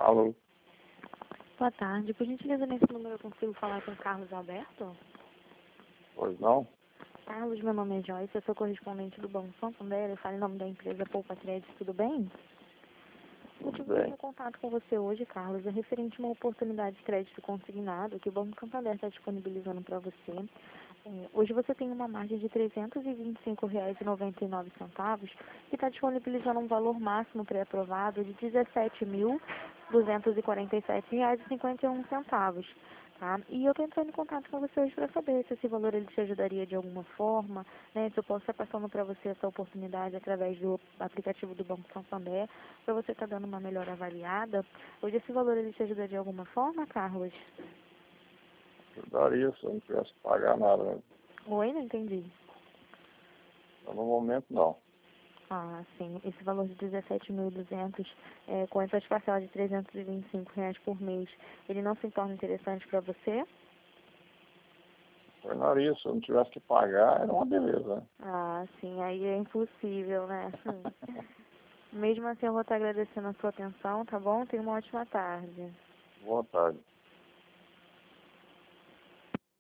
Alô? Boa tarde. Por gentileza, nesse número eu consigo falar com o Carlos Alberto? Pois não? Carlos, meu nome é Joyce, eu sou correspondente do Banco Santander, eu falo em nome da empresa Poupa Crédito, tudo bem? O Tudo motivo do bem. meu contato com você hoje, Carlos, é referente a uma oportunidade de crédito consignado que o Banco Santander está disponibilizando para você. Hoje você tem uma margem de R$ 325,99 que está disponibilizando um valor máximo pré-aprovado de R$ 17.247,51. Tá? E eu estou entrando em contato com você hoje para saber se esse valor ele te ajudaria de alguma forma, né? Se eu posso estar passando para você essa oportunidade através do aplicativo do Banco Santander, para você estar dando uma melhor avaliada. Hoje esse valor ele te ajuda de alguma forma, Carlos? Ajudaria se eu não tivesse que pagar nada, né? Oi, não entendi. Mas no momento não. Ah, sim. Esse valor de 17.200, com essas parcelas de R$ 325 por mês, ele não se torna interessante para você? Tornaria, se eu não tivesse que pagar, era uma beleza, né? Ah, sim. Aí é impossível, né? Mesmo assim, eu vou estar agradecendo a sua atenção, tá bom? Tenha uma ótima tarde. Boa tarde.